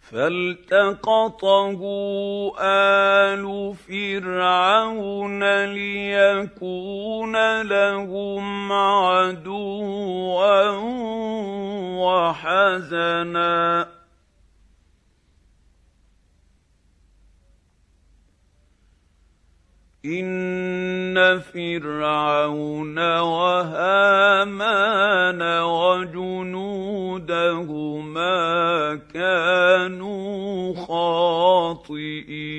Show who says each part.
Speaker 1: فالتقطه آل فرعون ليكون لهم عدوا وحزنا إن فرعون وهامان وجنودهما كانوا خاطئين